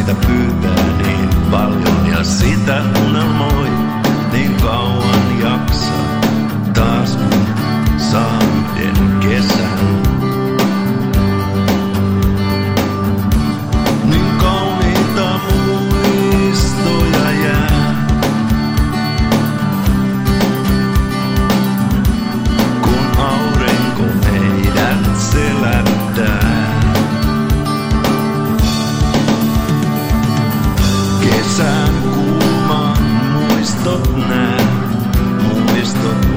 sitä pyytää niin paljon ja sitä unelmoi niin kauan jaksaa. Taas kun saa yhden kesän. Niin kauniita muistoja jää. Kun aurinko meidät selättää. Kesän kuuman muistot nää, muistot